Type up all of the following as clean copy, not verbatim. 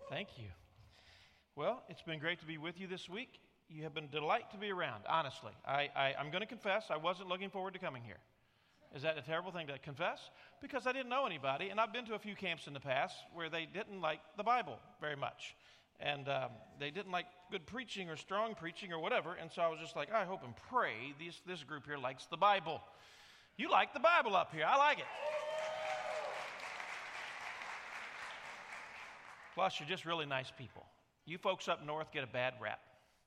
Thank you. Well, it's been great to be with you this week. You have been a delight to be around, honestly. I'm going to confess I wasn't looking forward to coming here. Is that a terrible thing to confess? Because I didn't know anybody, and I've been to a few camps in the past where they didn't like the Bible very much. And they didn't like good preaching or strong preaching or whatever, and so I was just like, I hope and pray this group here likes the Bible. You like the Bible up here. I like it. Plus, you're just really nice people. You folks up north get a bad rap.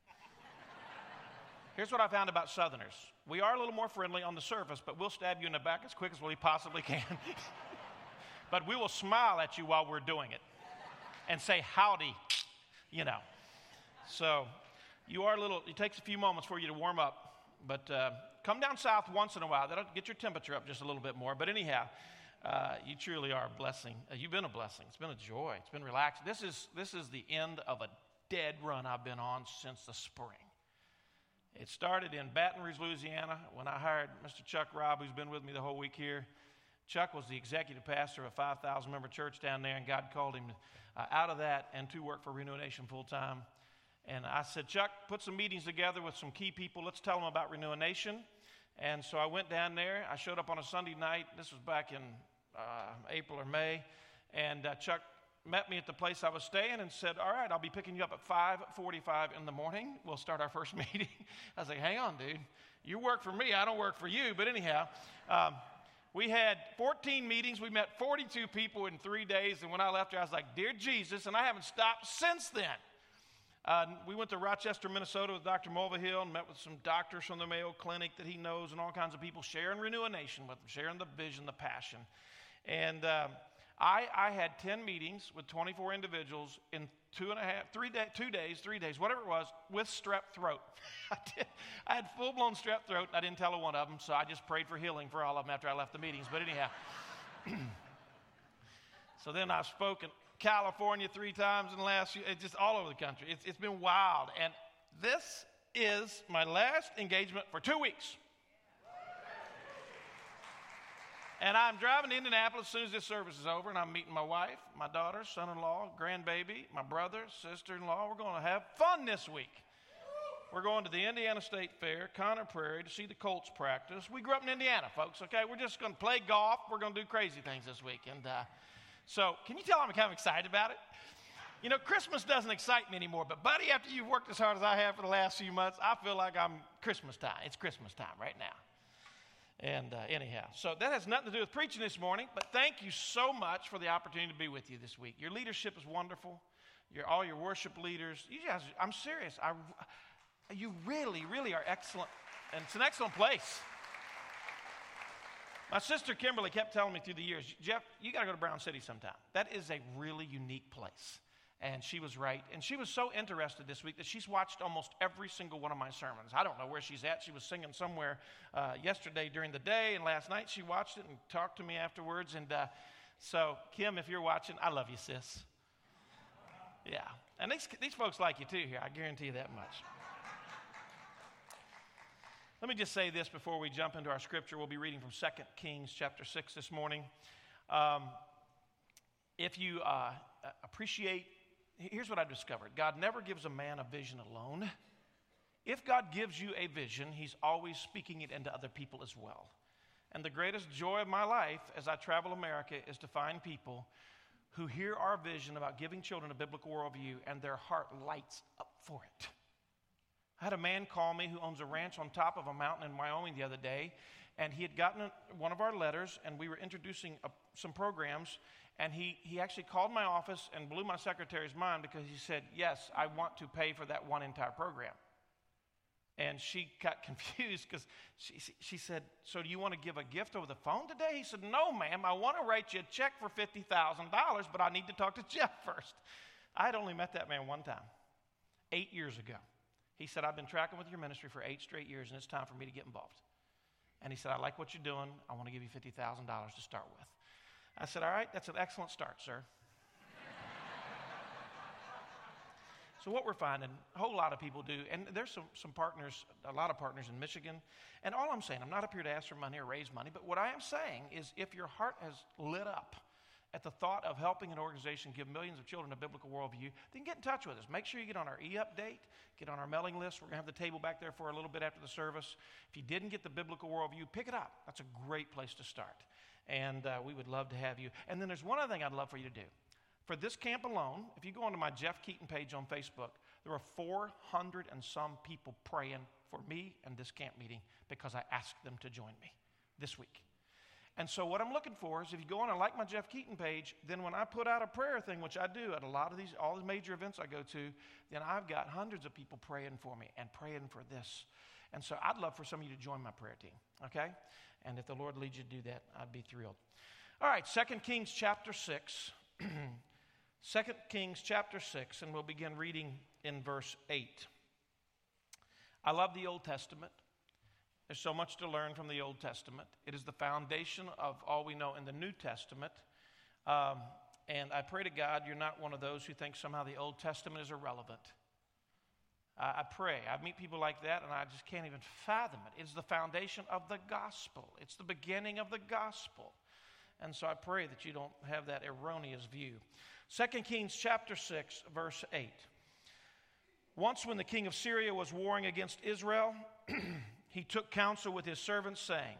Here's what I found about Southerners. We are a little more friendly on the surface, but we'll stab you in the back as quick as we possibly can. But we will smile at you while we're doing it and say howdy, you know. So you are it takes a few moments for you to warm up. But come down south once in a while. That'll get your temperature up just a little bit more. But anyhow, you truly are a blessing. You've been a blessing. It's been a joy. It's been relaxing. This is the end of a dead run I've been on since the spring. It started in Baton Rouge, Louisiana, when I hired Mr. Chuck Robb, who's been with me the whole week here. Chuck was the executive pastor of a 5,000-member church down there, and God called him out of that and to work for Renew Nation full-time. And I said, Chuck, put some meetings together with some key people. Let's tell them about Renew Nation. And so I went down there. I showed up on a Sunday night. This was back in April or May. And Chuck met me at the place I was staying and said, all right, I'll be picking you up at 5:45 in the morning. We'll start our first meeting. I was like, hang on, dude. You work for me. I don't work for you. But anyhow, we had 14 meetings. We met 42 people in 3 days. And when I left there, I was like, dear Jesus, and I haven't stopped since then. We went to Rochester, Minnesota with Dr. Mulvihill and met with some doctors from the Mayo Clinic that he knows and all kinds of people, sharing Renew a Nation with them, sharing the vision, the passion. And I had 10 meetings with 24 individuals in 2 days, whatever it was, with strep throat. I had full-blown strep throat. I didn't tell one of them, so I just prayed for healing for all of them after I left the meetings. But anyhow, so then I spoke in California 3 times in the last year, just all over the country. It's been wild. And this is my last engagement for 2 weeks. And I'm driving to Indianapolis as soon as this service is over, and I'm meeting my wife, my daughter, son-in-law, grandbaby, my brother, sister-in-law. We're going to have fun this week. We're going to the Indiana State Fair, Conner Prairie, to see the Colts practice. We grew up in Indiana, folks, okay? We're just going to play golf. We're going to do crazy things this week. And so can you tell I'm kind of excited about it? You know, Christmas doesn't excite me anymore, but, buddy, after you've worked as hard as I have for the last few months, I feel like I'm Christmas time. It's Christmas time right now. And anyhow, so that has nothing to do with preaching this morning, but thank you so much for the opportunity to be with you this week. Your leadership is wonderful. All your worship leaders. You guys, I'm serious. You really, really are excellent, and it's an excellent place. My sister Kimberly kept telling me through the years, Jeff, you got to go to Brown City sometime. That is a really unique place. And she was right. And she was so interested this week that she's watched almost every single one of my sermons. I don't know where she's at. She was singing somewhere yesterday during the day, and last night she watched it and talked to me afterwards. And so, Kim, if you're watching, I love you, sis. Yeah. And these folks like you too here. I guarantee you that much. Let me just say this before we jump into our scripture. We'll be reading from 2 Kings chapter 6 this morning. If you appreciate... Here's what I've discovered. God never gives a man a vision alone. If God gives you a vision, he's always speaking it into other people as well. And the greatest joy of my life as I travel America is to find people who hear our vision about giving children a biblical worldview and their heart lights up for it. I had a man call me who owns a ranch on top of a mountain in Wyoming the other day, and he had gotten one of our letters, and we were introducing some programs. And he actually called my office and blew my secretary's mind because he said, yes, I want to pay for that one entire program. And she got confused because she said, so do you want to give a gift over the phone today? He said, no, ma'am, I want to write you a check for $50,000, but I need to talk to Jeff first. I had only met that man one time, 8 years ago. He said, I've been tracking with your ministry for 8 straight years, and it's time for me to get involved. And he said, I like what you're doing. I want to give you $50,000 to start with. I said, all right, that's an excellent start, sir. So what we're finding, a whole lot of people do, and there's some partners, a lot of partners in Michigan, and all I'm saying, I'm not up here to ask for money or raise money, but what I am saying is if your heart has lit up at the thought of helping an organization give millions of children a biblical worldview, then get in touch with us. Make sure you get on our e-update, get on our mailing list. We're going to have the table back there for a little bit after the service. If you didn't get the biblical worldview, pick it up. That's a great place to start. And we would love to have you. And then there's one other thing I'd love for you to do. For this camp alone, if you go onto my Jeff Keaton page on Facebook, there are 400 and some people praying for me and this camp meeting because I asked them to join me this week. And so what I'm looking for is if you go on and like my Jeff Keaton page, then when I put out a prayer thing, which I do at a lot of these, all the major events I go to, then I've got hundreds of people praying for me and praying for this. And so I'd love for some of you to join my prayer team, okay? And if the Lord leads you to do that, I'd be thrilled. All right, 2 Kings chapter 6. 2 Kings chapter 6, and we'll begin reading in verse 8. I love the Old Testament. There's so much to learn from the Old Testament. It is the foundation of all we know in the New Testament. And I pray to God you're not one of those who think somehow the Old Testament is irrelevant. I pray. I meet people like that, and I just can't even fathom it. It's the foundation of the gospel. It's the beginning of the gospel. And so I pray that you don't have that erroneous view. 2 Kings chapter 6, verse 8. Once when the king of Syria was warring against Israel, he took counsel with his servants, saying,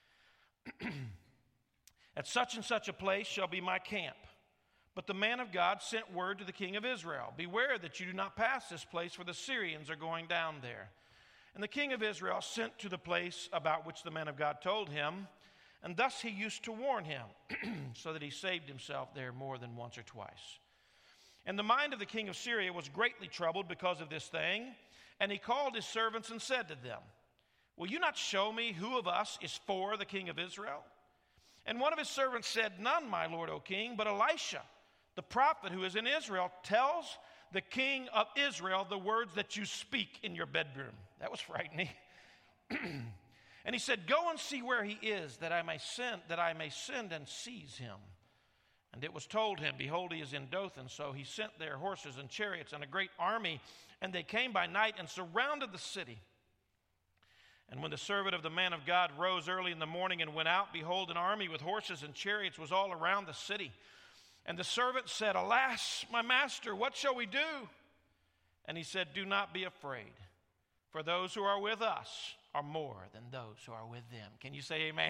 at such and such a place shall be my camp. But the man of God sent word to the king of Israel, beware that you do not pass this place, for the Syrians are going down there. And the king of Israel sent to the place about which the man of God told him, and thus he used to warn him, so that he saved himself there more than once or twice. And the mind of the king of Syria was greatly troubled because of this thing, and he called his servants and said to them, will you not show me who of us is for the king of Israel? And one of his servants said, none, my lord, O king, but Elisha, the prophet who is in Israel, tells the king of Israel the words that you speak in your bedroom. That was frightening. And he said, go and see where he is, that I may send and seize him. And it was told him, behold, he is in Dothan. So he sent there horses and chariots and a great army, and they came by night and surrounded the city. And when the servant of the man of God rose early in the morning and went out, behold, an army with horses and chariots was all around the city. And the servant said, alas, my master, what shall we do? And he said, do not be afraid, for those who are with us are more than those who are with them. Can you say amen?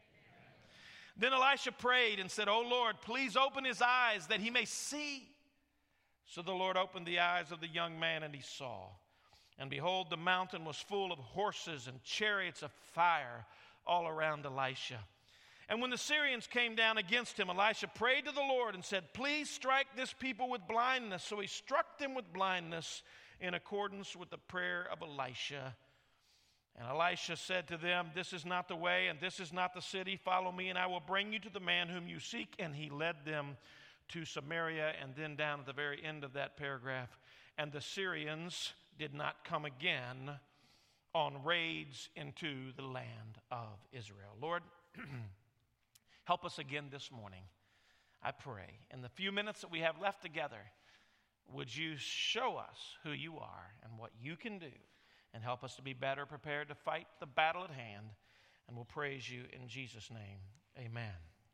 Then Elisha prayed and said, O Lord, please open his eyes that he may see. So the Lord opened the eyes of the young man, and he saw. And behold, the mountain was full of horses and chariots of fire all around Elisha. And when the Syrians came down against him, Elisha prayed to the Lord and said, please strike this people with blindness. So he struck them with blindness in accordance with the prayer of Elisha. And Elisha said to them, this is not the way, and this is not the city. Follow me, and I will bring you to the man whom you seek. And he led them to Samaria. And then down at the very end of that paragraph, and the Syrians did not come again on raids into the land of Israel. Lord, help us again this morning, I pray. In the few minutes that we have left together, would you show us who you are and what you can do, and help us to be better prepared to fight the battle at hand. And we'll praise you in Jesus' name. Amen.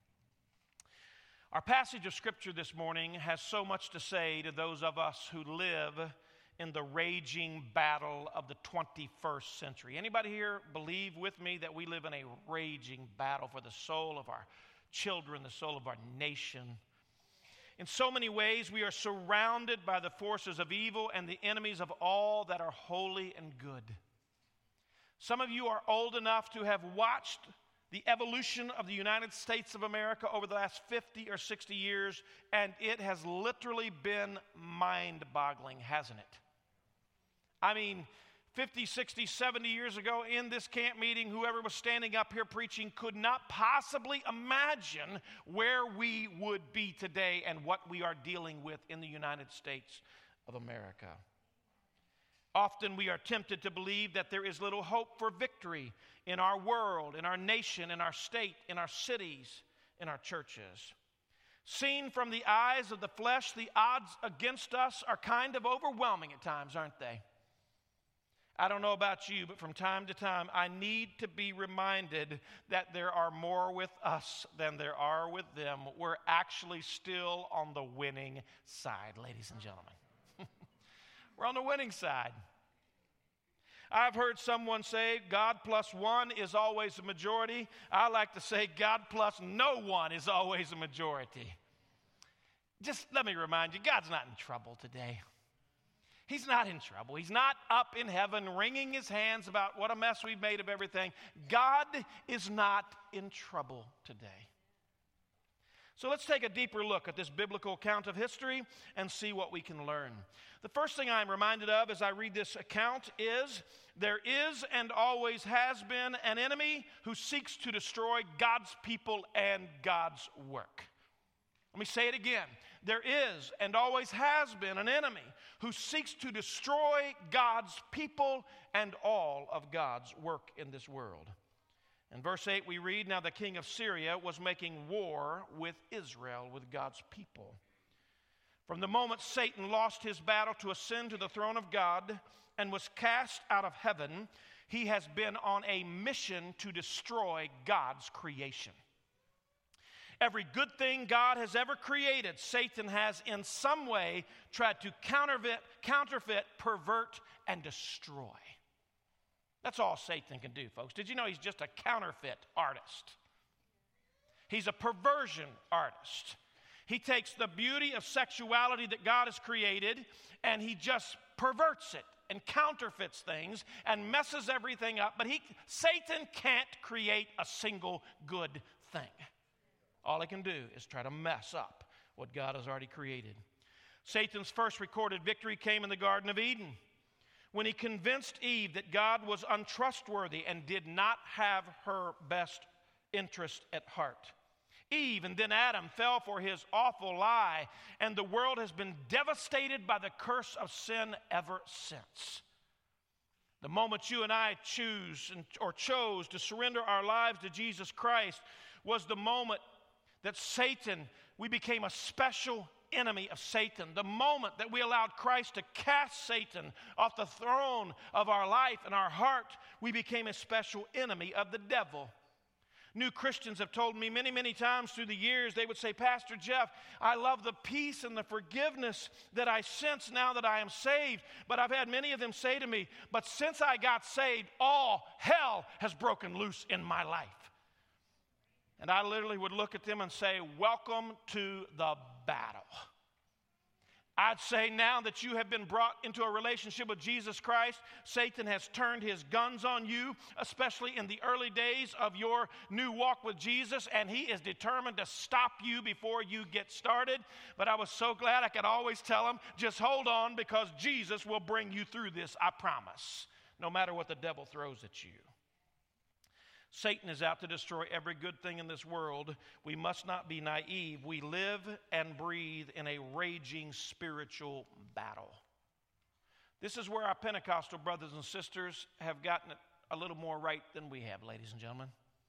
Our passage of Scripture this morning has so much to say to those of us who live in the raging battle of the 21st century. Anybody here believe with me that we live in a raging battle for the soul of our children, the soul of our nation? In so many ways, we are surrounded by the forces of evil and the enemies of all that are holy and good. Some of you are old enough to have watched the evolution of the United States of America over the last 50 or 60 years, and it has literally been mind-boggling, hasn't it? I mean, 50, 60, 70 years ago in this camp meeting, whoever was standing up here preaching could not possibly imagine where we would be today and what we are dealing with in the United States of America. Often we are tempted to believe that there is little hope for victory in our world, in our nation, in our state, in our cities, in our churches. Seen from the eyes of the flesh, the odds against us are kind of overwhelming at times, aren't they? I don't know about you, but from time to time, I need to be reminded that there are more with us than there are with them. We're actually still on the winning side, ladies and gentlemen. We're on the winning side. I've heard someone say God plus one is always a majority. I like to say God plus no one is always a majority. Just let me remind you, God's not in trouble today. He's not in trouble. He's not up in heaven wringing his hands about what a mess we've made of everything. God is not in trouble today. So let's take a deeper look at this biblical account of history and see what we can learn. The first thing I'm reminded of as I read this account is there is and always has been an enemy who seeks to destroy God's people and God's work. Let me say it again. There is and always has been an enemy who seeks to destroy God's people and all of God's work in this world. In verse 8 we read, now the king of Syria was making war with Israel, with God's people. From the moment Satan lost his battle to ascend to the throne of God and was cast out of heaven, he has been on a mission to destroy God's creation. Every good thing God has ever created, Satan has in some way tried to counterfeit, pervert, and destroy. That's all Satan can do, folks. Did you know he's just a counterfeit artist? He's a perversion artist. He takes the beauty of sexuality that God has created and he just perverts it and counterfeits things and messes everything up. But Satan can't create a single good thing. All he can do is try to mess up what God has already created. Satan's first recorded victory came in the Garden of Eden when he convinced Eve that God was untrustworthy and did not have her best interest at heart. Eve and then Adam fell for his awful lie, and the world has been devastated by the curse of sin ever since. The moment you and I chose to surrender our lives to Jesus Christ was the moment that we became a special enemy of Satan. The moment that we allowed Christ to cast Satan off the throne of our life and our heart, we became a special enemy of the devil. New Christians have told me many, many times through the years, they would say, Pastor Jeff, I love the peace and the forgiveness that I sense now that I am saved. But I've had many of them say to me, but since I got saved, all hell has broken loose in my life. And I literally would look at them and say, welcome to the battle. I'd say now that you have been brought into a relationship with Jesus Christ, Satan has turned his guns on you, especially in the early days of your new walk with Jesus, and he is determined to stop you before you get started. But I was so glad I could always tell him, just hold on, because Jesus will bring you through this, I promise, no matter what the devil throws at you. Satan is out to destroy every good thing in this world. We must not be naive. We live and breathe in a raging spiritual battle. This is where our Pentecostal brothers and sisters have gotten it a little more right than we have, ladies and gentlemen.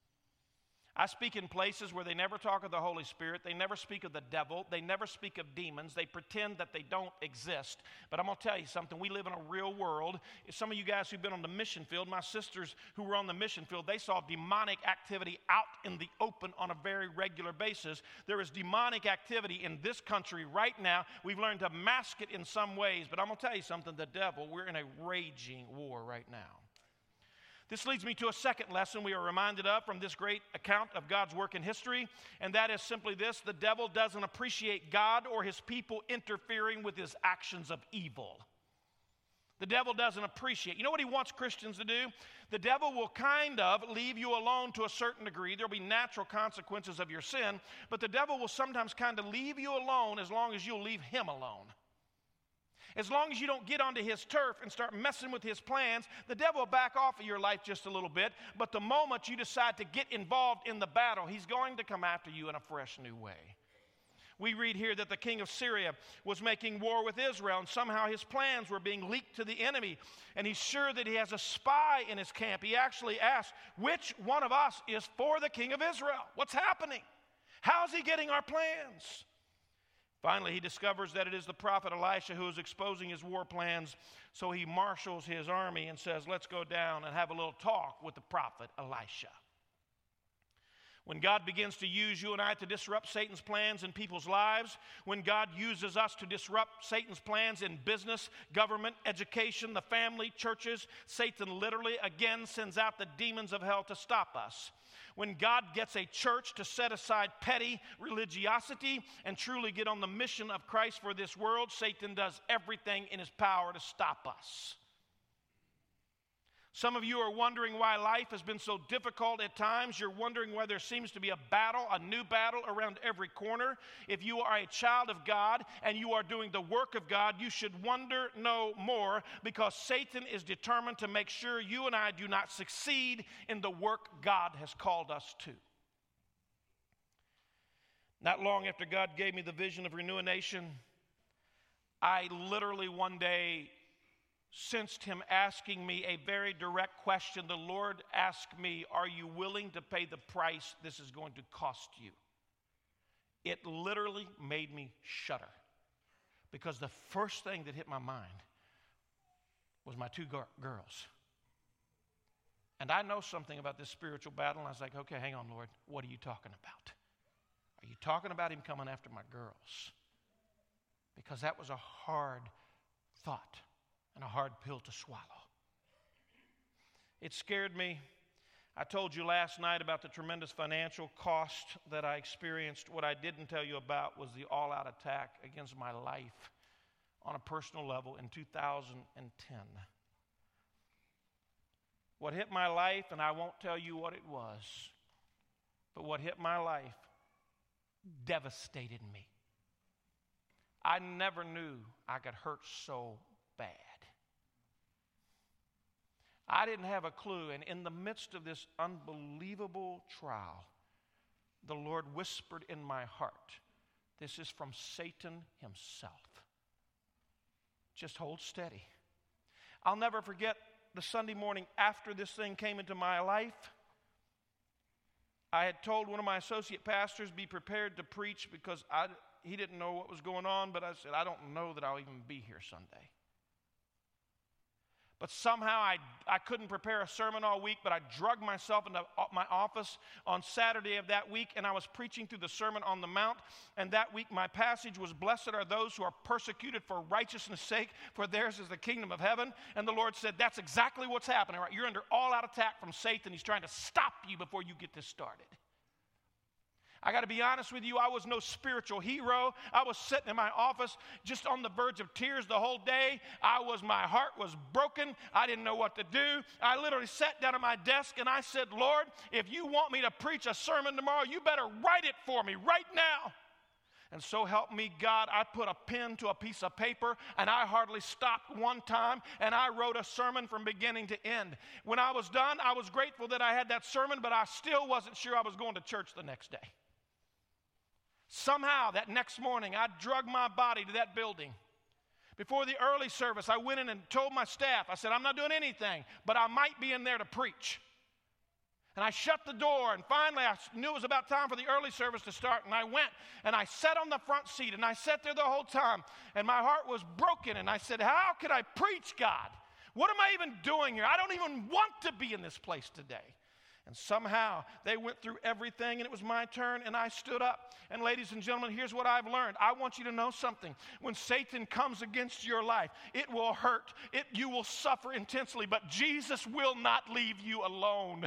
I speak in places where they never talk of the Holy Spirit. They never speak of the devil. They never speak of demons. They pretend that they don't exist. But I'm going to tell you something. We live in a real world. Some of you guys who've been on the mission field, my sisters who were on the mission field, they saw demonic activity out in the open on a very regular basis. There is demonic activity in this country right now. We've learned to mask it in some ways. But I'm going to tell you something. The devil, we're in a raging war right now. This leads me to a second lesson we are reminded of from this great account of God's work in history, and that is simply this: the devil doesn't appreciate God or his people interfering with his actions of evil. The devil doesn't appreciate. You know what he wants Christians to do? The devil will kind of leave you alone to a certain degree. There will be natural consequences of your sin, but the devil will sometimes kind of leave you alone as long as you'll leave him alone. As long as you don't get onto his turf and start messing with his plans, the devil will back off of your life just a little bit. But the moment you decide to get involved in the battle, he's going to come after you in a fresh new way. We read here that the king of Syria was making war with Israel, and somehow his plans were being leaked to the enemy. And he's sure that he has a spy in his camp. He actually asked, which one of us is for the king of Israel? What's happening? How's he getting our plans? Finally, he discovers that it is the prophet Elisha who is exposing his war plans, so he marshals his army and says, let's go down and have a little talk with the prophet Elisha. When God begins to use you and I to disrupt Satan's plans in people's lives, when God uses us to disrupt Satan's plans in business, government, education, the family, churches, Satan literally again sends out the demons of hell to stop us. When God gets a church to set aside petty religiosity and truly get on the mission of Christ for this world, Satan does everything in his power to stop us. Some of you are wondering why life has been so difficult at times. You're wondering why there seems to be a battle, a new battle around every corner. If you are a child of God and you are doing the work of God, you should wonder no more, because Satan is determined to make sure you and I do not succeed in the work God has called us to. Not long after God gave me the vision of Renew a Nation, I literally one day sensed him asking me a very direct question. The Lord asked me, are you willing to pay the price this is going to cost you? It literally made me shudder, because the first thing that hit my mind was my two girls. And I know something about this spiritual battle, and I was like, okay, hang on, Lord, what are you talking about? Are you talking about him coming after my girls? Because that was a hard thought and a hard pill to swallow. It scared me. I told you last night about the tremendous financial cost that I experienced. What I didn't tell you about was the all-out attack against my life on a personal level in 2010. What hit my life, and I won't tell you what it was, but what hit my life devastated me. I never knew I could hurt so bad. I didn't have a clue, and in the midst of this unbelievable trial, the Lord whispered in my heart, this is from Satan himself. Just hold steady. I'll never forget the Sunday morning after this thing came into my life. I had told one of my associate pastors, be prepared to preach, because he didn't know what was going on, but I said, I don't know that I'll even be here Sunday. But somehow I couldn't prepare a sermon all week, but I drugged myself into my office on Saturday of that week, and I was preaching through the Sermon on the Mount. And that week my passage was, blessed are those who are persecuted for righteousness' sake, for theirs is the kingdom of heaven. And the Lord said, that's exactly what's happening, right? You're under all-out attack from Satan. He's trying to stop you before you get this started. I got to be honest with you, I was no spiritual hero. I was sitting in my office just on the verge of tears the whole day. My heart was broken. I didn't know what to do. I literally sat down at my desk and I said, Lord, if you want me to preach a sermon tomorrow, you better write it for me right now. And so help me God, I put a pen to a piece of paper and I hardly stopped one time, and I wrote a sermon from beginning to end. When I was done, I was grateful that I had that sermon, but I still wasn't sure I was going to church the next day. Somehow that next morning I drugged my body to that building. Before the early service, I went in and told my staff, I said, I'm not doing anything, but I might be in there to preach. And I shut the door, and finally I knew it was about time for the early service to start, and I went and I sat on the front seat, and I sat there the whole time, and my heart was broken, and I said, how could I preach, God? What am I even doing here? I don't even want to be in this place today. And somehow they went through everything, and it was my turn, and I stood up. And ladies and gentlemen, here's what I've learned. I want you to know something. When Satan comes against your life, it will hurt. You will suffer intensely, but Jesus will not leave you alone.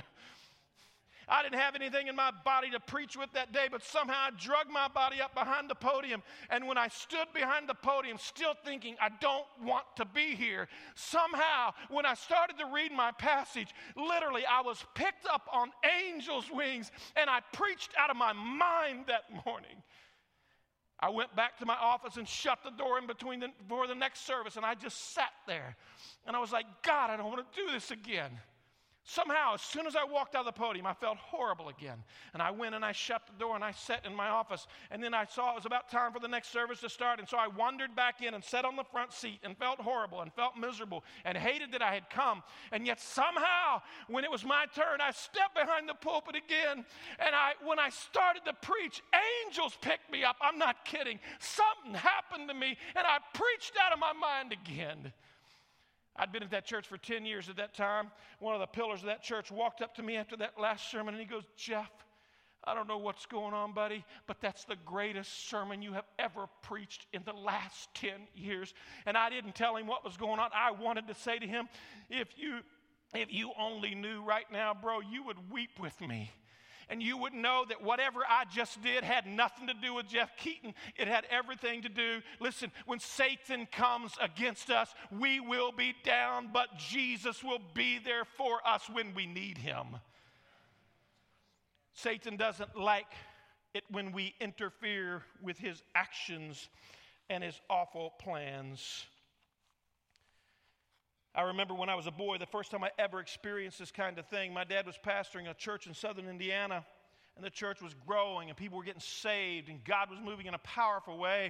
I didn't have anything in my body to preach with that day, but somehow I drugged my body up behind the podium. And when I stood behind the podium, still thinking, I don't want to be here, somehow, when I started to read my passage, literally I was picked up on angels' wings, and I preached out of my mind that morning. I went back to my office and shut the door before the next service, and I just sat there. And I was like, God, I don't want to do this again. Somehow, as soon as I walked out of the podium, I felt horrible again. And I went and I shut the door and I sat in my office. And then I saw it was about time for the next service to start. And so I wandered back in and sat on the front seat and felt horrible and felt miserable and hated that I had come. And yet somehow, when it was my turn, I stepped behind the pulpit again. And when I started to preach, angels picked me up. I'm not kidding. Something happened to me and I preached out of my mind again. I'd been at that church for 10 years at that time. One of the pillars of that church walked up to me after that last sermon, and he goes, Jeff, I don't know what's going on, buddy, but that's the greatest sermon you have ever preached in the last 10 years. And I didn't tell him what was going on. I wanted to say to him, if you only knew right now, bro, you would weep with me. And you would know that whatever I just did had nothing to do with Jeff Keaton. It had everything to do. Listen, when Satan comes against us, we will be down, but Jesus will be there for us when we need him. Satan doesn't like it when we interfere with his actions and his awful plans. I remember when I was a boy, the first time I ever experienced this kind of thing. My dad was pastoring a church in southern Indiana, and the church was growing, and people were getting saved, and God was moving in a powerful way.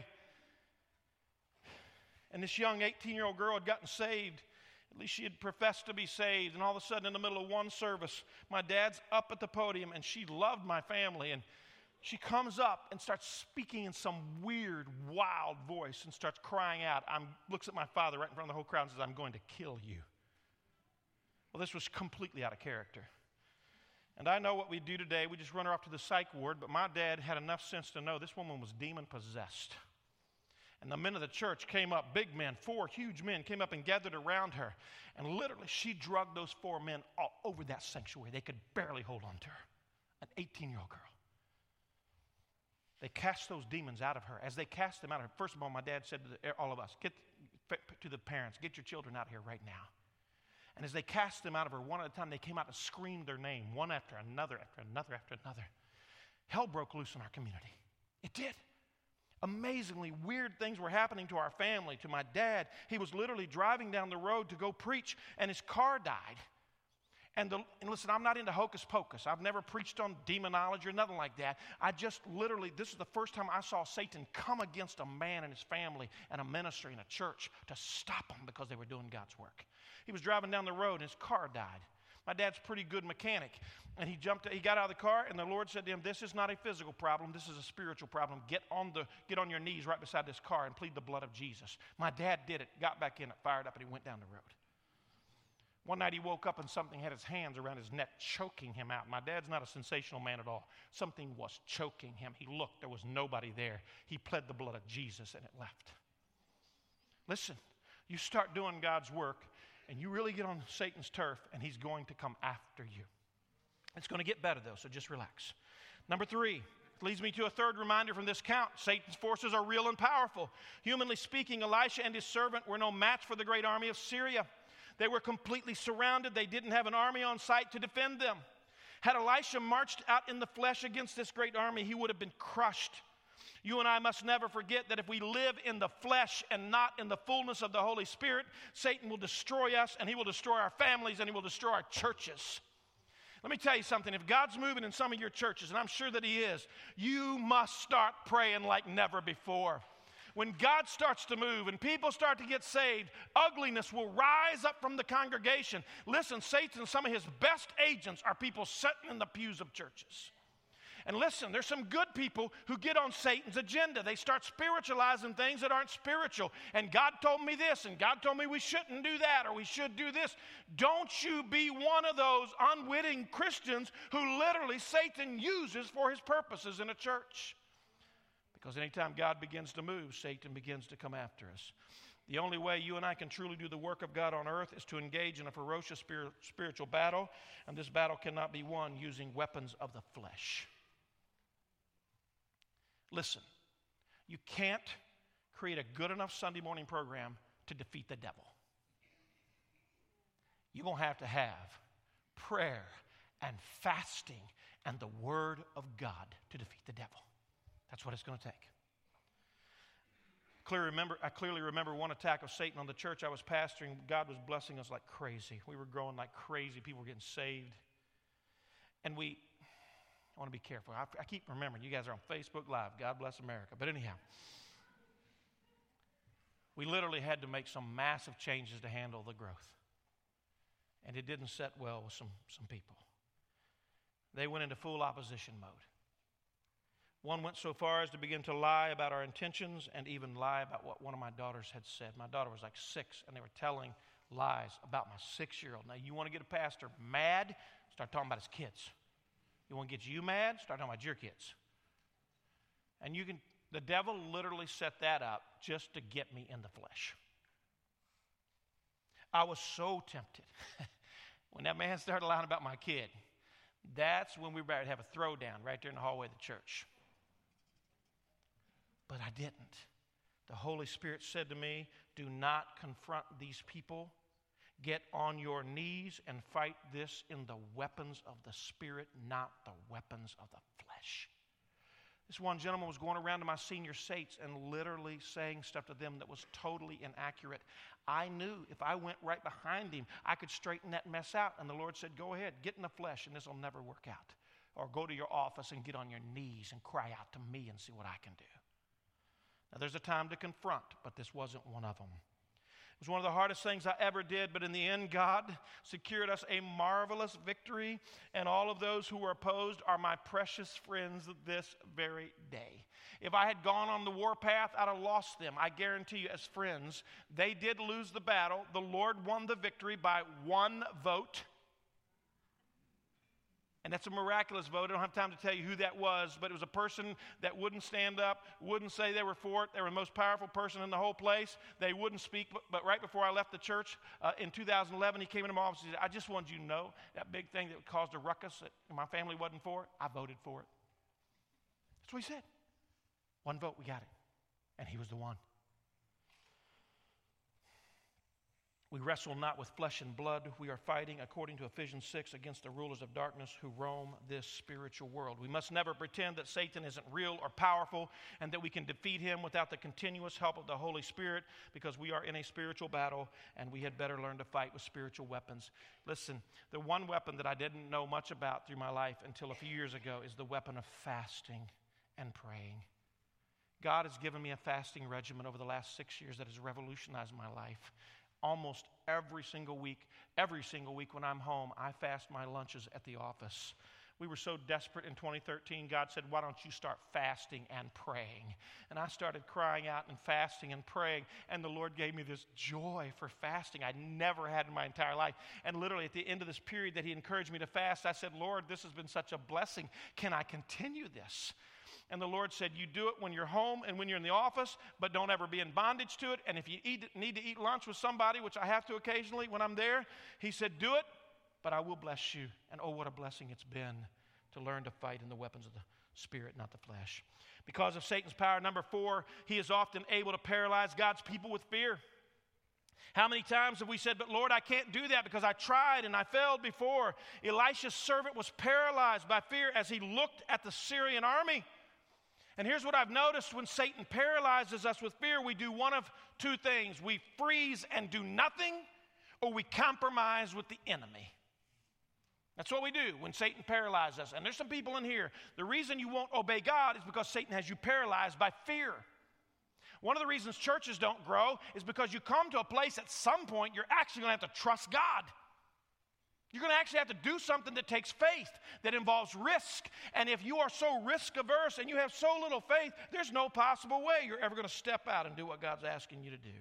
And this young 18-year-old girl had gotten saved. At least she had professed to be saved. And all of a sudden, in the middle of one service, my dad's up at the podium, and she loved my family, and she comes up and starts speaking in some weird, wild voice and starts crying out. Looks at my father right in front of the whole crowd and says, I'm going to kill you. Well, this was completely out of character. And I know what we do today. We just run her off to the psych ward, but my dad had enough sense to know this woman was demon-possessed. And the men of the church came up, big men, 4 huge men, came up and gathered around her. And literally, she drugged those 4 men all over that sanctuary. They could barely hold on to her. An 18-year-old girl. They cast those demons out of her. As they cast them out of her, first of all, my dad said to all of us, to the parents, get your children out here right now. And as they cast them out of her, one at a time, they came out and screamed their name, one after another, after another, after another. Hell broke loose in our community. It did. Amazingly weird things were happening to our family, to my dad. He was literally driving down the road to go preach, and his car died. And listen, I'm not into hocus pocus. I've never preached on demonology or nothing like that. I just literally, this is the first time I saw Satan come against a man and his family and a ministry and a church to stop them because they were doing God's work. He was driving down the road and his car died. My dad's a pretty good mechanic. And he got out of the car, and the Lord said to him, this is not a physical problem. This is a spiritual problem. Get on your knees right beside this car and plead the blood of Jesus. My dad did it, got back in it, fired up, and he went down the road. One night he woke up and something had his hands around his neck, choking him out. My dad's not a sensational man at all. Something was choking him. He looked. There was nobody there. He pled the blood of Jesus, and it left. Listen, you start doing God's work, and you really get on Satan's turf, and he's going to come after you. It's going to get better, though, so just relax. Number 3. Leads me to a third reminder from this count. Satan's forces are real and powerful. Humanly speaking, Elisha and his servant were no match for the great army of Syria. They were completely surrounded. They didn't have an army on site to defend them. Had Elisha marched out in the flesh against this great army, he would have been crushed. You and I must never forget that if we live in the flesh and not in the fullness of the Holy Spirit, Satan will destroy us, and he will destroy our families, and he will destroy our churches. Let me tell you something. If God's moving in some of your churches, and I'm sure that he is, you must start praying like never before. When God starts to move and people start to get saved, ugliness will rise up from the congregation. Listen, Satan, some of his best agents are people sitting in the pews of churches. And listen, there's some good people who get on Satan's agenda. They start spiritualizing things that aren't spiritual. And God told me this, and God told me we shouldn't do that, or we should do this. Don't you be one of those unwitting Christians who literally Satan uses for his purposes in a church. Because anytime God begins to move, Satan begins to come after us. The only way you and I can truly do the work of God on earth is to engage in a ferocious spiritual battle, and this battle cannot be won using weapons of the flesh. Listen, you can't create a good enough Sunday morning program to defeat the devil. You're going to have prayer and fasting and the Word of God to defeat the devil. That's what it's going to take. I clearly remember one attack of Satan on the church I was pastoring. God was blessing us like crazy. We were growing like crazy. People were getting saved. And I want to be careful. I keep remembering, you guys are on Facebook Live. God bless America. But anyhow, we literally had to make some massive changes to handle the growth. And it didn't set well with some people. They went into full opposition mode. One went so far as to begin to lie about our intentions and even lie about what one of my daughters had said. My daughter was like 6, and they were telling lies about my 6-year-old. Now, you want to get a pastor mad? Start talking about his kids. You want to get you mad? Start talking about your kids. And the devil literally set that up just to get me in the flesh. I was so tempted. When that man started lying about my kid, that's when we were about to have a throwdown right there in the hallway of the church. But I didn't. The Holy Spirit said to me, do not confront these people. Get on your knees and fight this in the weapons of the Spirit, not the weapons of the flesh. This one gentleman was going around to my senior saints and literally saying stuff to them that was totally inaccurate. I knew if I went right behind him, I could straighten that mess out. And the Lord said, go ahead, get in the flesh, and this will never work out. Or go to your office and get on your knees and cry out to me and see what I can do. Now, there's a time to confront, but this wasn't one of them. It was one of the hardest things I ever did, but in the end, God secured us a marvelous victory, and all of those who were opposed are my precious friends this very day. If I had gone on the warpath, I'd have lost them. I guarantee you, as friends, they did lose the battle. The Lord won the victory by 1 vote. And that's a miraculous vote. I don't have time to tell you who that was, but it was a person that wouldn't stand up, wouldn't say they were for it. They were the most powerful person in the whole place. They wouldn't speak, but right before I left the church in 2011, he came into my office and said, I just wanted you to know that big thing that caused a ruckus that my family wasn't for it, I voted for it. That's what he said. 1 vote, we got it. And he was the one. We wrestle not with flesh and blood. We are fighting, according to Ephesians 6, against the rulers of darkness who roam this spiritual world. We must never pretend that Satan isn't real or powerful and that we can defeat him without the continuous help of the Holy Spirit, because we are in a spiritual battle and we had better learn to fight with spiritual weapons. Listen, the one weapon that I didn't know much about through my life until a few years ago is the weapon of fasting and praying. God has given me a fasting regimen over the last 6 years that has revolutionized my life. Almost every single week when I'm home, I fast my lunches at the office. We were so desperate in 2013, God said, why don't you start fasting and praying? And I started crying out and fasting and praying, and the Lord gave me this joy for fasting I'd never had in my entire life. And literally at the end of this period that he encouraged me to fast, I said, Lord, this has been such a blessing. Can I continue this? And the Lord said, you do it when you're home and when you're in the office, but don't ever be in bondage to it. And if you need to eat lunch with somebody, which I have to occasionally when I'm there, he said, do it, but I will bless you. And oh, what a blessing it's been to learn to fight in the weapons of the Spirit, not the flesh. Because of Satan's power, number 4, he is often able to paralyze God's people with fear. How many times have we said, but Lord, I can't do that because I tried and I failed before. Elisha's servant was paralyzed by fear as he looked at the Syrian army. And here's what I've noticed: when Satan paralyzes us with fear, we do one of 2 things. We freeze and do nothing, or we compromise with the enemy. That's what we do when Satan paralyzes us. And there's some people in here, the reason you won't obey God is because Satan has you paralyzed by fear. One of the reasons churches don't grow is because you come to a place at some point you're actually going to have to trust God. You're going to actually have to do something that takes faith, that involves risk. And if you are so risk-averse and you have so little faith, there's no possible way you're ever going to step out and do what God's asking you to do.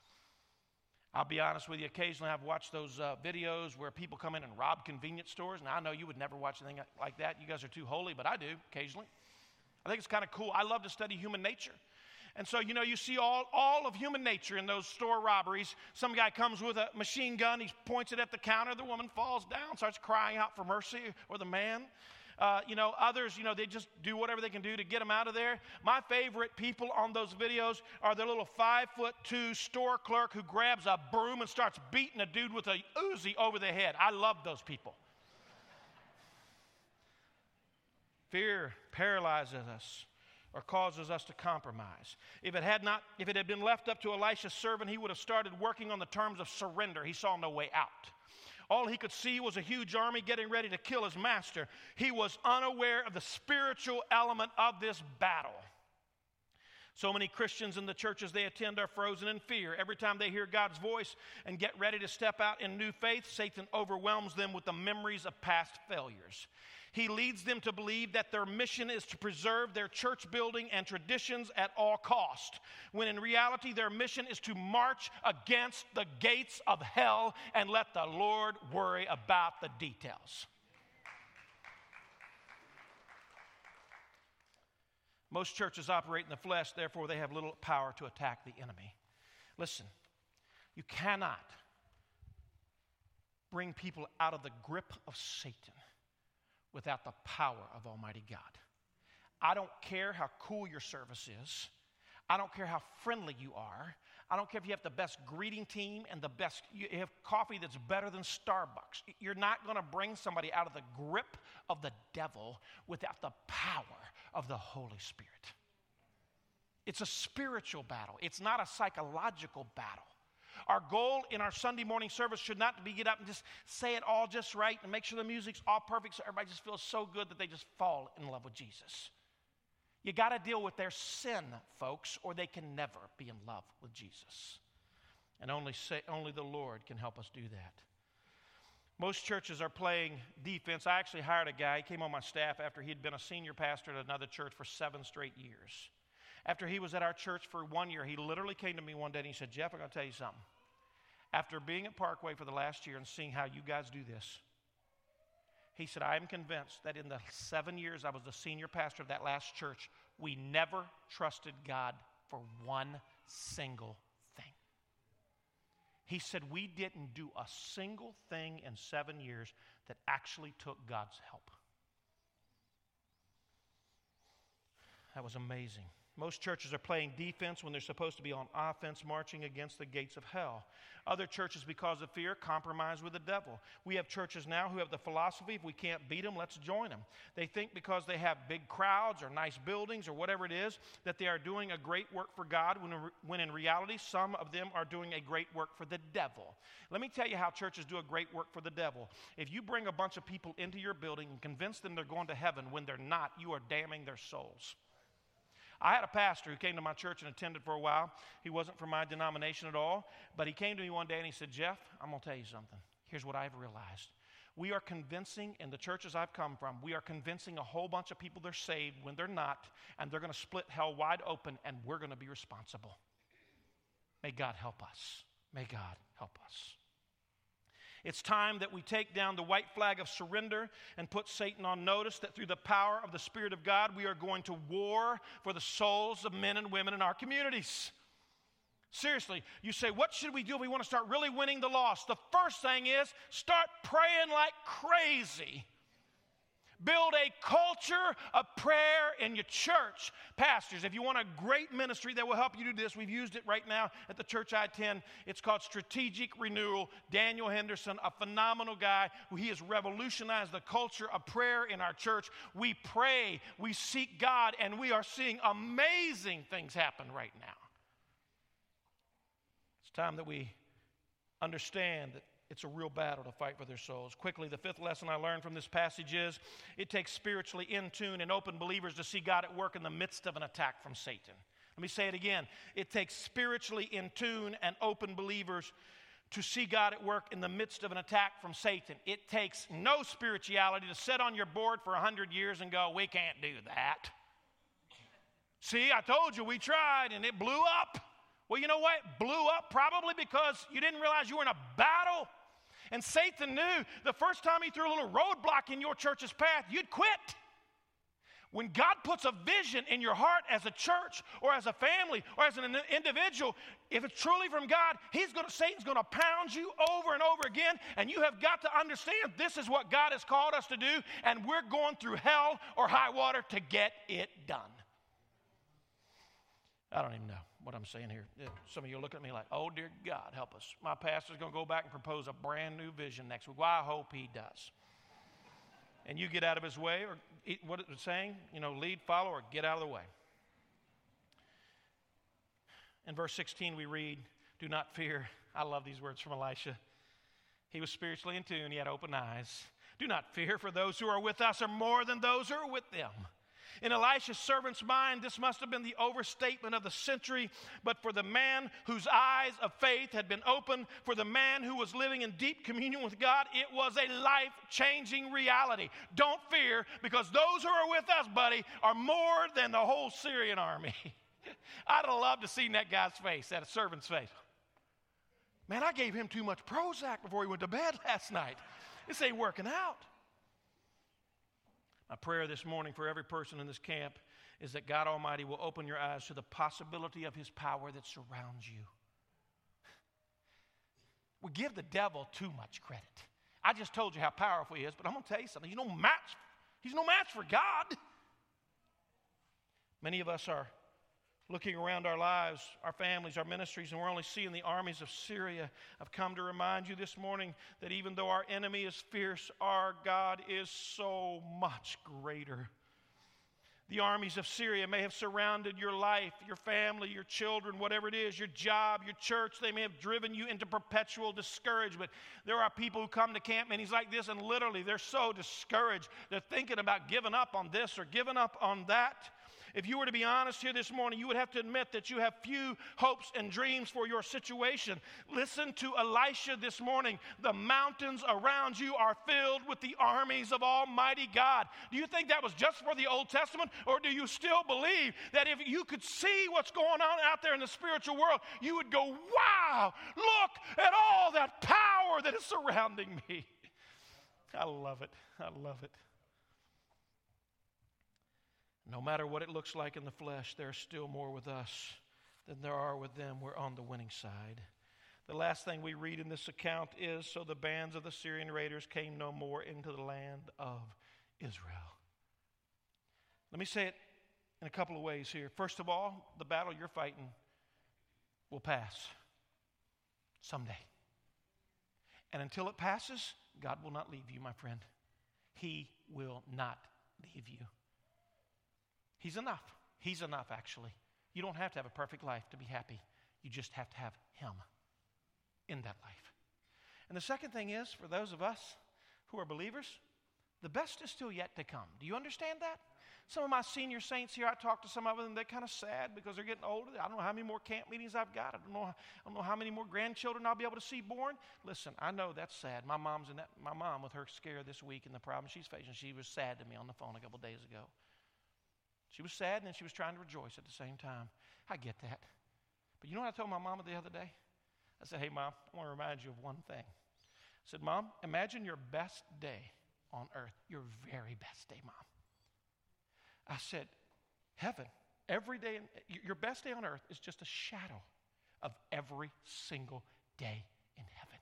I'll be honest with you, occasionally I've watched those videos where people come in and rob convenience stores. Now, I know you would never watch anything like that. You guys are too holy, but I do occasionally. I think it's kind of cool. I love to study human nature. And so, you see all of human nature in those store robberies. Some guy comes with a machine gun. He points it at the counter. The woman falls down, starts crying out for mercy, or the man. Others, they just do whatever they can do to get them out of there. My favorite people on those videos are the little 5'2" store clerk who grabs a broom and starts beating a dude with a Uzi over the head. I love those people. Fear paralyzes us. or causes us to compromise. If it had been left up to Elisha's servant, he would have started working on the terms of surrender. He saw no way out. All he could see was a huge army getting ready to kill his master. He was unaware of the spiritual element of this battle. So many Christians in the churches they attend are frozen in fear. Every time they hear God's voice and get ready to step out in new faith, Satan overwhelms them with the memories of past failures. He leads them to believe that their mission is to preserve their church building and traditions at all cost, when in reality their mission is to march against the gates of hell and let the Lord worry about the details. Most churches operate in the flesh, therefore they have little power to attack the enemy. Listen, you cannot bring people out of the grip of Satan without the power of Almighty God. I don't care how cool your service is. I don't care how friendly you are. I don't care if you have the best greeting team and you have coffee that's better than Starbucks. You're not going to bring somebody out of the grip of the devil without the power of the Holy Spirit. It's a spiritual battle. It's not a psychological battle. Our goal in our Sunday morning service should not be get up and just say it all just right and make sure the music's all perfect so everybody just feels so good that they just fall in love with Jesus. You got to deal with their sin, folks, or they can never be in love with Jesus. And only the Lord can help us do that. Most churches are playing defense. I actually hired a guy. He came on my staff after he'd been a senior pastor at another church for 7 straight years. After he was at our church for 1 year, he literally came to me one day and he said, "Jeff, I'm going to tell you something. After being at Parkway for the last year and seeing how you guys do this," he said, "I am convinced that in the 7 years I was the senior pastor of that last church, we never trusted God for one single thing." He said, "We didn't do a single thing in 7 years that actually took God's help." That was amazing. Most churches are playing defense when they're supposed to be on offense, marching against the gates of hell. Other churches, because of fear, compromise with the devil. We have churches now who have the philosophy, if we can't beat them, let's join them. They think because they have big crowds or nice buildings or whatever it is, that they are doing a great work for God, when in reality, some of them are doing a great work for the devil. Let me tell you how churches do a great work for the devil. If you bring a bunch of people into your building and convince them they're going to heaven when they're not, you are damning their souls. I had a pastor who came to my church and attended for a while. He wasn't from my denomination at all, but he came to me one day and he said, "Jeff, I'm going to tell you something. Here's what I've realized. We are convincing, in the churches I've come from, we are convincing a whole bunch of people they're saved when they're not, and they're going to split hell wide open, and we're going to be responsible." May God help us. May God help us. It's time that we take down the white flag of surrender and put Satan on notice that through the power of the Spirit of God, we are going to war for the souls of men and women in our communities. Seriously, you say, what should we do if we want to start really winning the lost? The first thing is start praying like crazy. Build a culture of prayer in your church. Pastors, if you want a great ministry that will help you do this, we've used it right now at the church I attend. It's called Strategic Renewal. Daniel Henderson, a phenomenal guy, he has revolutionized the culture of prayer in our church. We pray, we seek God, and we are seeing amazing things happen right now. It's time that we understand that it's a real battle to fight for their souls. Quickly, the 5th lesson I learned from this passage is it takes spiritually in tune and open believers to see God at work in the midst of an attack from Satan. Let me say it again. It takes spiritually in tune and open believers to see God at work in the midst of an attack from Satan. It takes no spirituality to sit on your board for 100 years and go, "We can't do that. See, I told you we tried and it blew up." Well, you know what? It blew up probably because you didn't realize you were in a battle. And Satan knew the first time he threw a little roadblock in your church's path, you'd quit. When God puts a vision in your heart as a church or as a family or as an individual, if it's truly from God, Satan's going to pound you over and over again, and you have got to understand this is what God has called us to do, and we're going through hell or high water to get it done. I don't even know what I'm saying here. Some of you are looking at me like, "Oh, dear God, help us. My pastor's going to go back and propose a brand new vision next week." Well, I hope he does. And you get out of his way, or what it's saying, lead, follow, or get out of the way. In verse 16 we read, do not fear. I love these words from Elisha. He was spiritually in tune. He had open eyes. Do not fear, for those who are with us are more than those who are with them. In Elisha's servant's mind, this must have been the overstatement of the century, but for the man whose eyes of faith had been opened, for the man who was living in deep communion with God, it was a life-changing reality. Don't fear, because those who are with us, buddy, are more than the whole Syrian army. I'd have loved to see that guy's face, that servant's face. Man, I gave him too much Prozac before he went to bed last night. This ain't working out. My prayer this morning for every person in this camp is that God Almighty will open your eyes to the possibility of His power that surrounds you. We give the devil too much credit. I just told you how powerful he is, but I'm going to tell you something. He's no match for God. Many of us are looking around our lives, our families, our ministries, and we're only seeing the armies of Syria. I've come to remind you this morning that even though our enemy is fierce, our God is so much greater. The armies of Syria may have surrounded your life, your family, your children, whatever it is, your job, your church. They may have driven you into perpetual discouragement. There are people who come to camp meetings like this, and literally they're so discouraged. They're thinking about giving up on this or giving up on that. If you were to be honest here this morning, you would have to admit that you have few hopes and dreams for your situation. Listen to Elisha this morning. The mountains around you are filled with the armies of Almighty God. Do you think that was just for the Old Testament, or do you still believe that if you could see what's going on out there in the spiritual world, you would go, wow, look at all that power that is surrounding me? I love it. I love it. No matter what it looks like in the flesh, there's still more with us than there are with them. We're on the winning side. The last thing we read in this account is, so the bands of the Syrian raiders came no more into the land of Israel. Let me say it in a couple of ways here. First of all, the battle you're fighting will pass someday. And until it passes, God will not leave you, my friend. He will not leave you. He's enough. He's enough, actually. You don't have to have a perfect life to be happy. You just have to have Him in that life. And the second thing is, for those of us who are believers, the best is still yet to come. Do you understand that? Some of my senior saints here, I talk to some of them, they're kind of sad because they're getting older. I don't know how many more camp meetings I've got. I don't know how many more grandchildren I'll be able to see born. Listen, I know that's sad. My mom with her scare this week and the problem she's facing, she was sad to me on the phone a couple days ago. She was sad, and then she was trying to rejoice at the same time. I get that. But you know what I told my mama the other day? I said, hey, Mom, I want to remind you of one thing. I said, Mom, imagine your best day on earth, your very best day, Mom. I said, heaven, every day, your best day on earth is just a shadow of every single day in heaven.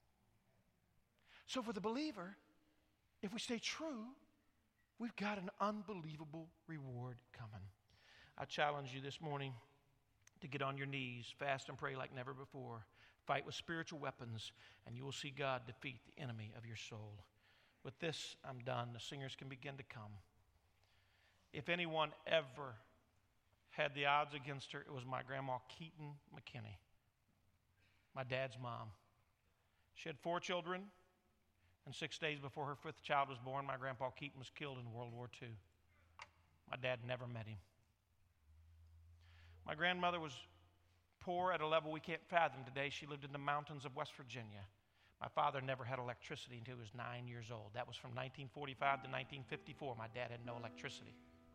So for the believer, if we stay true, we've got an unbelievable reward coming. I challenge you this morning to get on your knees, fast and pray like never before. Fight with spiritual weapons, and you will see God defeat the enemy of your soul. With this, I'm done. The singers can begin to come. If anyone ever had the odds against her, it was my grandma, Keaton McKinney, my dad's mom. She had 4 children. And 6 days before her 5th child was born, my grandpa Keaton was killed in World War II. My dad never met him. My grandmother was poor at a level we can't fathom today. She lived in the mountains of West Virginia. My father never had electricity until he was 9 years old. That was from 1945 to 1954. My dad had no electricity.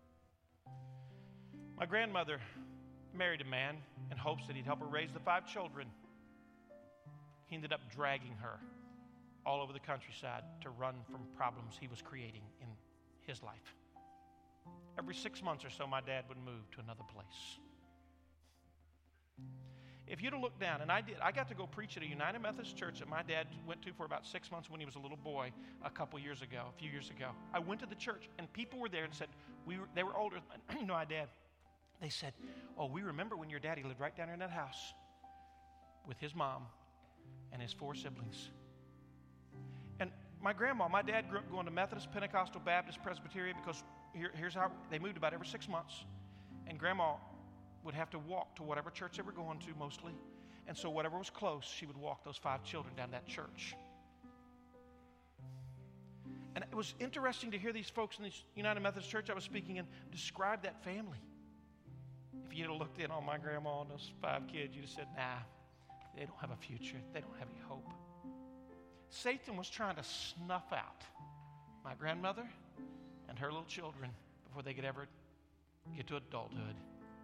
My grandmother married a man in hopes that he'd help her raise the 5 children. He ended up dragging her all over the countryside to run from problems he was creating in his life. Every 6 months or so, my dad would move to another place. If you'd have looked down, and I did, I got to go preach at a United Methodist church that my dad went to for about 6 months when he was a little boy a few years ago. I went to the church, and people were there and said, they were older than my dad. They said, oh, we remember when your daddy lived right down there in that house with his mom and his 4 siblings. And my dad grew up going to Methodist, Pentecostal, Baptist, Presbyterian, because here's how they moved about every 6 months. And Grandma would have to walk to whatever church they were going to mostly. And so whatever was close, she would walk those 5 children down that church. And it was interesting to hear these folks in this United Methodist Church I was speaking in describe that family. If you'd have looked in on my grandma and those 5 kids, you'd have said, nah, they don't have a future. They don't have any hope. Satan was trying to snuff out my grandmother and her little children before they could ever get to adulthood.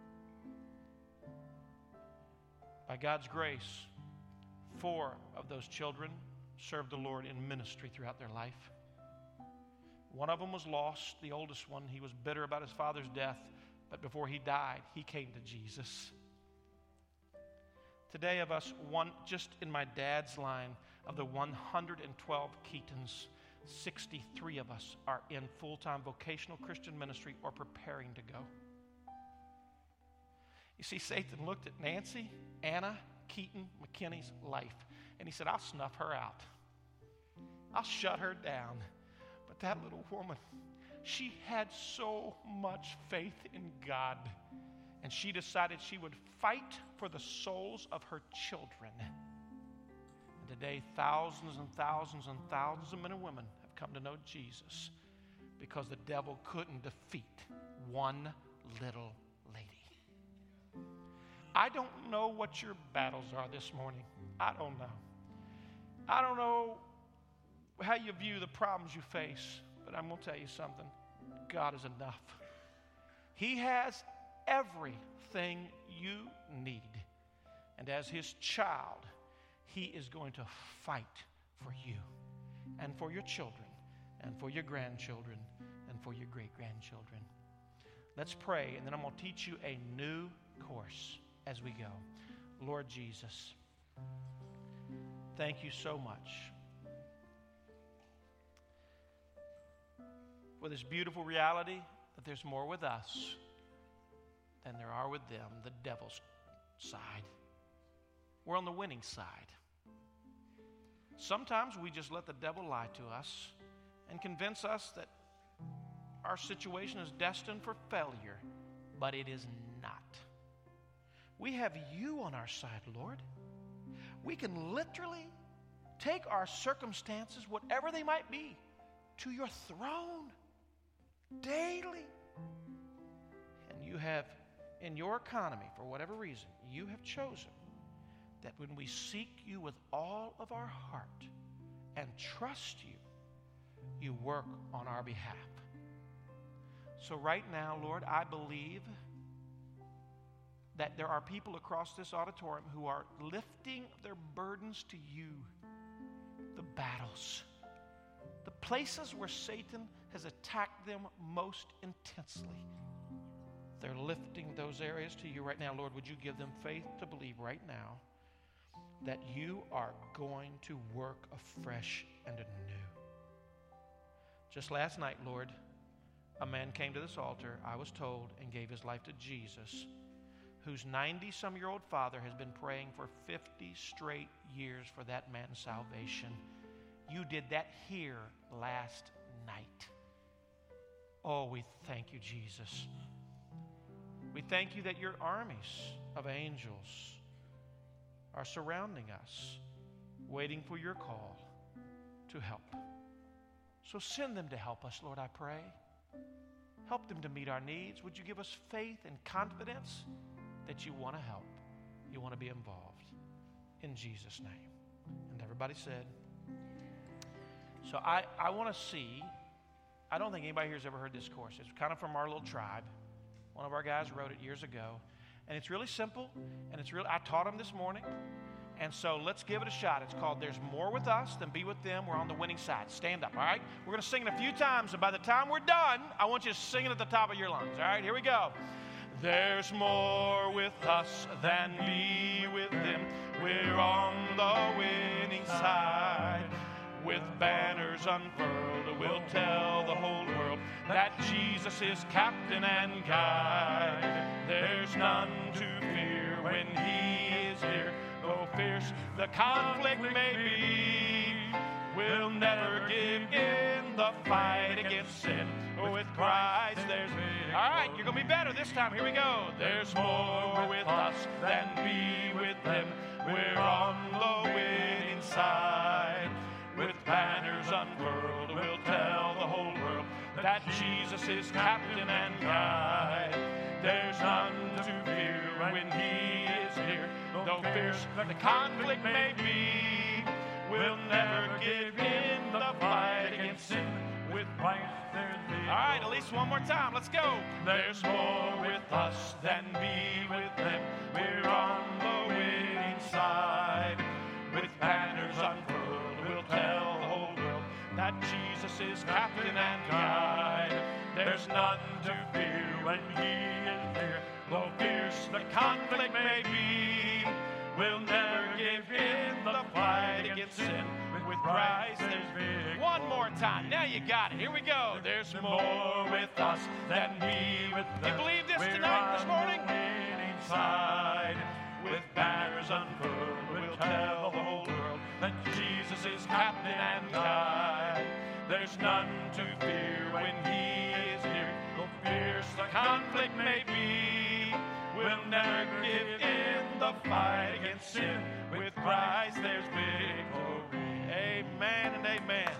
By God's grace, 4 of those children served the Lord in ministry throughout their life. One of them was lost, the oldest one. He was bitter about his father's death, but before he died, he came to Jesus. Today of us, just in my dad's line, of the 112 Keatons, 63 of us are in full-time vocational Christian ministry or preparing to go. You see, Satan looked at Nancy, Anna, Keaton, McKinney's life, and he said, I'll snuff her out. I'll shut her down. But that little woman, she had so much faith in God, and she decided she would fight for the souls of her children. And today, thousands and thousands and thousands of men and women have come to know Jesus because the devil couldn't defeat one little lady. I don't know what your battles are this morning. I don't know. I don't know how you view the problems you face, but I'm going to tell you something. God is enough. He has everything you need. And as his child, he is going to fight for you and for your children and for your grandchildren and for your great-grandchildren. Let's pray, and then I'm going to teach you a new course as we go. Lord Jesus, thank you so much for this beautiful reality that there's more with us than there are with them, the devil's side. We're on the winning side. Sometimes we just let the devil lie to us and convince us that our situation is destined for failure, but it is not. We have you on our side, Lord. We can literally take our circumstances, whatever they might be, to your throne daily. And you have, in your economy, for whatever reason, you have chosen that when we seek you with all of our heart and trust you, you work on our behalf. So right now, Lord, I believe that there are people across this auditorium who are lifting their burdens to you. The battles, the places where Satan has attacked them most intensely. They're lifting those areas to you right now. Lord, would you give them faith to believe right now that you are going to work afresh and anew. Just last night, Lord, a man came to this altar, I was told, and gave his life to Jesus, whose 90-some-year-old father has been praying for 50 straight years for that man's salvation. You did that here last night. Oh, we thank you, Jesus. We thank you that your armies of angels are surrounding us, waiting for your call to help. So send them to help us, Lord, I pray. Help them to meet our needs. Would you give us faith and confidence that you want to help, you want to be involved. In Jesus' name. And everybody said. So I want to see, I don't think anybody here has ever heard this course. It's kind of from our little tribe. One of our guys wrote it years ago. And it's really simple, and I taught him this morning. And so let's give it a shot. It's called There's More With Us Than Be With Them. We're on the winning side. Stand up, all right? We're going to sing it a few times, and by the time we're done, I want you to sing it at the top of your lungs, all right? Here we go. There's more with us than be with them. We're on the winning side. With banners unfurled, we'll tell the whole world that Jesus is captain and guide. There's none to fear when he is here. Though fierce the conflict may be, we'll never give in the fight against sin. With Christ there's All right, you're going to be better this time. Here we go. There's more with us than be with them. We're on the winning side. With banners unfurled, we'll tell the whole world that Jesus is captain and guide. There's none to fear when he is here. Though fierce the conflict may be, we'll never give in the fight against sin. With Christ there's victory. All right, at least one more time. Let's go. There's more with us than be with them. We're on the winning side. With banners unfurled, we'll tell the whole world that Jesus is captain and guide. There's none to fear when he is here. Though fierce the conflict may be, we'll never give in the fight against sin. With Christ there's victory. One more time. Now you got it. Here we go. There's more with us than we with them. You believe this tonight, this morning? Winning side. With banners unfurled, we'll tell the whole world that Jesus is captain and guide. There's none to fear when he is here. Though fierce the conflict may be, we'll never give in the fight against sin. With Christ there's victory. Amen and amen.